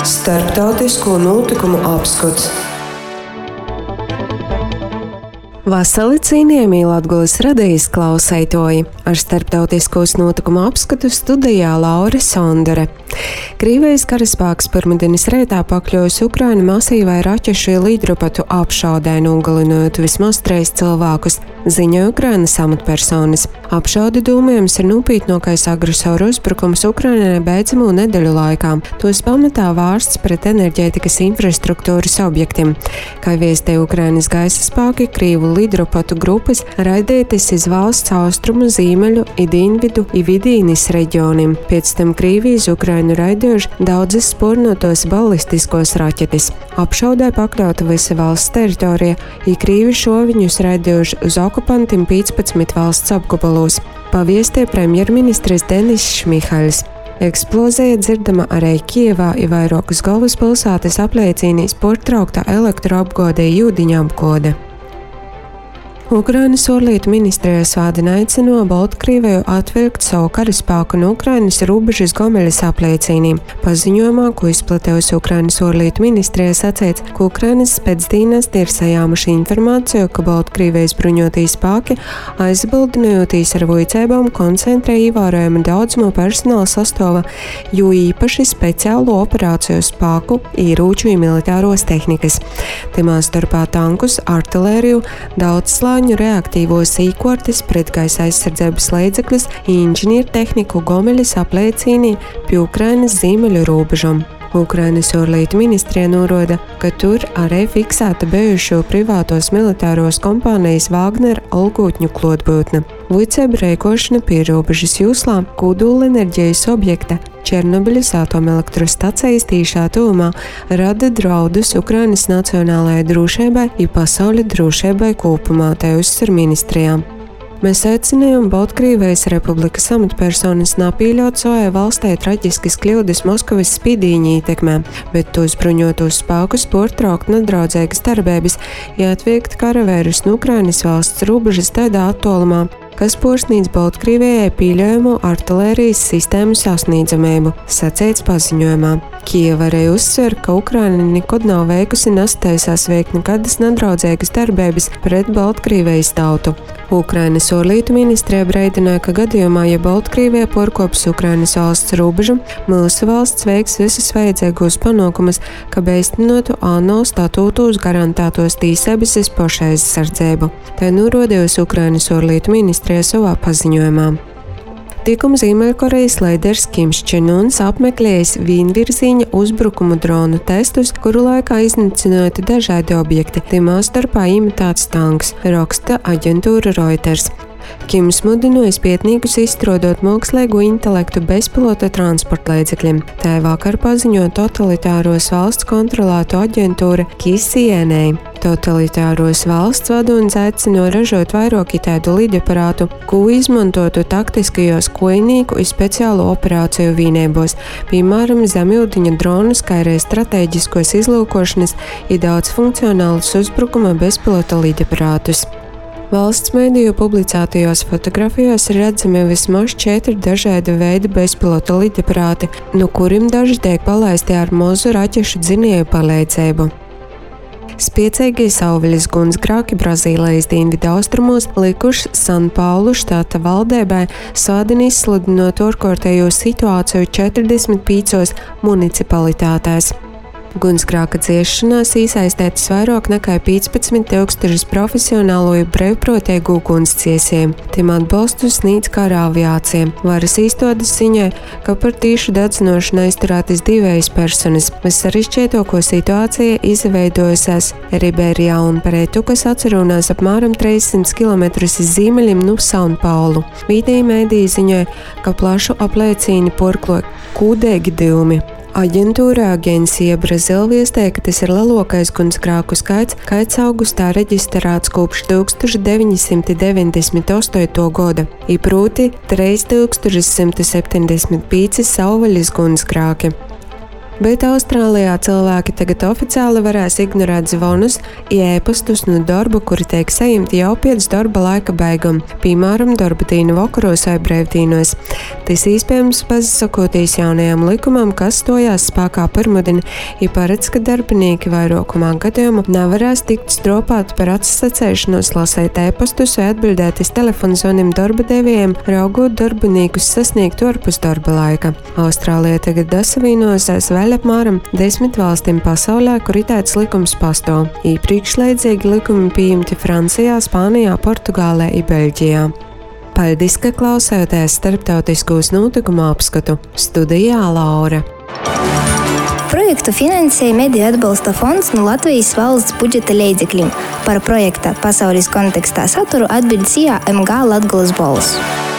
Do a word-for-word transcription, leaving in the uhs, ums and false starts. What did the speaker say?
Starptautisko notikumu apskats. Vasali cienījamie Latgulis radijas klausētoji, ar starptautiskos notikumu apskatu studijā Laura Sondere. Krievijas karaspēks pirmdienas rītā pakļuvis Ukrainu masīvai raķešu lidropatu apšaudē, nogalinot vismaz trīs cilvēkus, ziņoja Ukrainas amatpersonas. Apšaude dūmējams ir nopietnākais agresoru uzbrukums Ukrainai beidzamo nedēļu laikā. Tos pamatā vērsts pret enerģētikas infrastruktūras objektiem. Kā vēstīja Ukrainas gaisa spēki, Krievu lidropatu grupas raidītas iz valsts austrumu, ziemeļu, Dienvidu un Vidīnis reģioniem. Pēc tam Krievijas Ukrainu raidījuši daudzas spornotos balistiskos raķetes. Apšaudē pakļauta visa valsts teritorija, un Krievi šoviņus raidījuši uz okupantiem piecpadsmit valsts apgabalos, paviestīja premjerministrs Denis Šmihaļs. Eksplozija dzirdama arī Kijevā, un vairākas galvaspilsētas apliecīnīs pārtraukta elektroapgāde un ūdeņa apgāde. Ukrainas ārlietu ministrija svādina aicino Baltkrieviju atvilkt savu karaspēku no Ukrainas robežas Gomeļas apliecīnīm. Paziņojumā, ko izplatījusi Ukrainas ārlietu ministrija, sacīts, ka Ukrainas spēcdienosti ir sajāmuši informāciju, ka Baltkrievijas bruņotie spēki, aizbildinājotīs ar vojcībām, koncentrē ievērojami daudzumu personāla sastāva, jo īpaši speciālo operāciju spēku, ierūču un militāros tehnikas. Timā starpā tankus, artilēriju, daudzslāņu reaktīvos īkortis, pretgaisa aizsardzības līdzekļus, inženieru tehniku Gomeļas apliecīnī pie Ukrainas ziemeļu robežām. Ukrainas ārlietu ministrija norāda, ka tur arī fiksēta bijušo privātos militāros kompānijas Wagner algotņu klātbūtne. Vojcību rīkošana pie robežas jūslā kodolenerģijas objekta Černobiļas atomelektrostacijas tīšā tuvumā rada draudus Ukrainas nacionālajai drošībai un pasaules drošībai kopumā, te uzsver ministrijām. Mēs aicinājām Baltkrievijas republikas amatpersonas nepieļaut savai valstī traģiskas kļūdas Moskavas spīdīņa ietekmē, bet tos bruņotos spēkus pārtraukt nedraudzīgas darbības, jāatviegt karavērus no Ukrainas valsts robežas tādā attālumā, kas pārsniedz Baltkrievijai pieļaujamo artilērijas sistēmu sasniedzamību, sacīts paziņojumā. Kijeva arī uzsver, ka Ukraina nekad nav veikusi nestaisās veikt nekādas nedraudzīgas darbības pret Baltkrievijas tautu. Ukrainas ārlietu ministrija brīdināja, ka gadījumā, ja Baltkrievija pārkops Ukrainas valsts robežu, mūsu valsts veiks visus vajadzīgos panākumus, ka īstenotu ANO statūtos garantētos tiesības uz pašaizsardzību. Tā norādījusi Ukrainas ārlietu ministrija savā paziņojumā. Tikmēr Ziemeļkorejas līderis Kims Čen Uns apmeklējis vienvirziena uzbrukumu dronu testus, kuru laikā iznīcināti dažādi objekti, timā starpā imitāts tanks, raksta aģentūra Reuters. Kims mudinājis pētniekus izstrādāt mākslīgo intelektu bezpilota transporta līdzekļiem. Tā vakar paziņoja totalitāros valsts kontrolēto aģentūra K C N A. Totalitāros valsts vadonis aicināja ražot vairāk tādu lidaparātu, ko izmantotu taktiskajos kojnieku un speciālo operāciju vienībos, piemēram, zemūdeņa dronus, kā arī stratēģiskos izlūkošanas un daudzfunkcionālus uzbrukuma bezpilota lidaparātus. Valsts mediju publicētajos fotografijos ir redzami vismaz četri dažāda veida bezpilota lidaparāti, no kuriem daži tiek palaisti ar mazu raķešu dzinēju palīdzību. Spiecīgie savvaļas gunsgrēki Brazīlijas dienvidu austrumos likuši San Paulu štata valdībai svādini izsludinot ārkārtējo situāciju četrdesmit piecos municipalitātēs. Gunsgrēka dziešanās iesaistītas vairāk nekā piecpadsmit tūkstoši profesionālo un brīvprātīgo ugunsdziesēju. Tiem atbalstu sniedz kara aviācija. Varas iestādes ziņoja, ka par tīšu dedzinošanu aizturētas divas personas. Vissarežģītāko situācija izveidojusies Riberijā un Peretu, kas atrunās apmēram trīssimt kilometrus iz ziemeļiem no San Paulu. Vietējie mediji ziņoja, ka plašu apliecīni porklo kūdēgi dūmi. Aģentūra Agencija Brazil viestēja, ka tas ir lielākais gunsgrēku skaits, kāds augustā reģistrēts kopš tūkstoš deviņi simti deviņdesmit astoto gada, i proti trīs tūkstoši simt septiņdesmit pieci savvaļas gunsgrēki. Bet Austrālijā cilvēki tagad oficiāli varēs ignorēt zvanus, e-pastus no darba, kuri tiek saņemti jau pēc darba laika beigām, piemēram, darba dienu vakaros vai brīvdienos. Tas iespējams pasakotīs jaunajam likumam, kas stojās spēkā pirmdien, ja paredz, ka darbinieki vairākumā gadījumu nevarēs tikt stropāti par atsacēšanos lasēt e-pastus vai atbildēt uz telefonu zvaniem darba devējiem, raugot darbiniekus sasniegt ārpus darba laika. Austrālija tagad savienosies vēl apmēram desmit valstīm pasaulē, kur tāds likums pastāv. Iepriekš līdzīgi likumi pieņemti Francijā, Spānijā, Portugālē un Beļģijā. Paldies, ka klausāties starptautiskos notikumu apskatu. Studijā Laura. Projektu finansēja Mediju atbalsta fonds no Latvijas valsts budžeta līdzekļiem. Par projekta pasaules kontekstā saturu atbild S I A M G Latgoles balss.